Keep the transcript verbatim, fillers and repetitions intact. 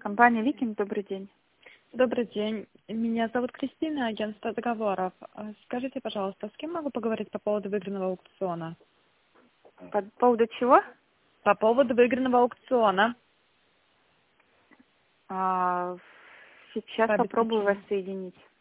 Компания «Викинг», добрый день. Добрый день. Меня зовут Кристина, агентство договоров. А Скажите, пожалуйста, с кем могу поговорить по поводу выигранного аукциона? По поводу чего? По поводу выигранного аукциона. А, сейчас По попробую вас обеспечению. соединить.